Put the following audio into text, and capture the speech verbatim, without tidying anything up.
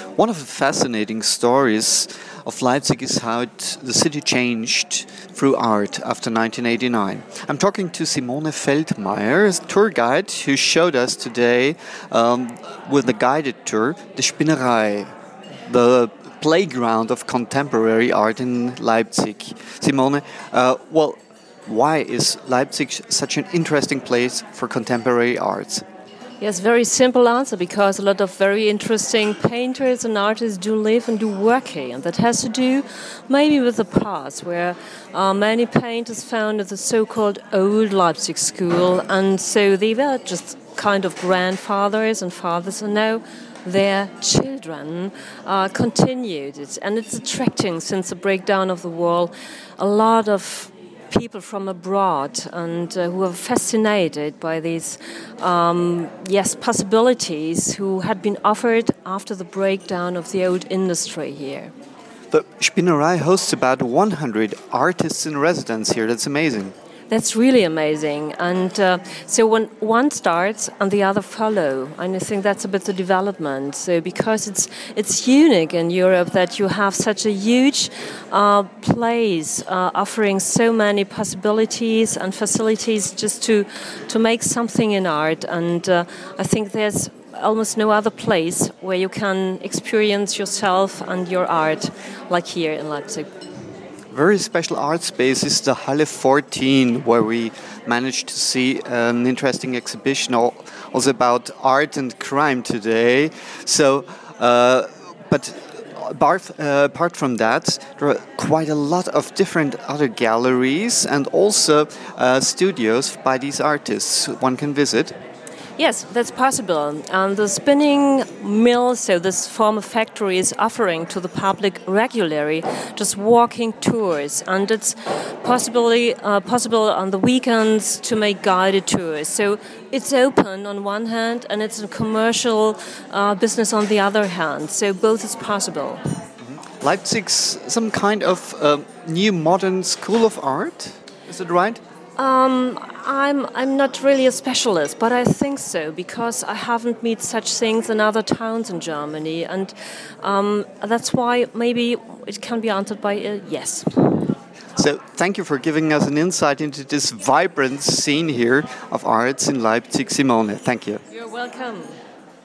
One of the fascinating stories of Leipzig is how it, the city changed through art after nineteen eighty-nine. I'm talking to Simone Feldmeier, a tour guide who showed us today um, with a guided tour, the Spinnerei, the playground of contemporary art in Leipzig. Simone, uh, well, why is Leipzig such an interesting place for contemporary arts? Yes, very simple answer, because a lot of very interesting painters and artists do live and do work here, and that has to do maybe with the past, where uh, many painters founded the so-called old Leipzig school, and so they were just kind of grandfathers and fathers, and now their children uh, continued it, and it's attracting, since the breakdown of the wall, a lot of people from abroad and uh, who are fascinated by these um, yes possibilities who had been offered after the breakdown of the old industry here. The Spinnerei hosts about one hundred artists in residence here. That's amazing. That's really amazing. And uh, so when one starts and the other follow, and I think that's a bit the development. So because it's it's unique in Europe that you have such a huge uh, place uh, offering so many possibilities and facilities just to to make something in art. And uh, I think there's almost no other place where you can experience yourself and your art like here in Leipzig. Very special art space is the Halle fourteen, where we managed to see an interesting exhibition also about art and crime today. So, uh, but apart, uh, apart from that, there are quite a lot of different other galleries and also uh, studios by these artists one can visit. Yes, that's possible. And the spinning mill, so this former factory, is offering to the public regularly just walking tours, and it's possibly uh, possible on the weekends to make guided tours. So it's open on one hand, and it's a commercial uh, business on the other hand. So both is possible. Mm-hmm. Leipzig's some kind of uh, new modern school of art. Is it right? Um, I'm I'm not really a specialist, but I think so, because I haven't met such things in other towns in Germany, and um, that's why maybe it can be answered by a yes. So thank you for giving us an insight into this vibrant scene here of arts in Leipzig, Simone. Thank you. You're welcome.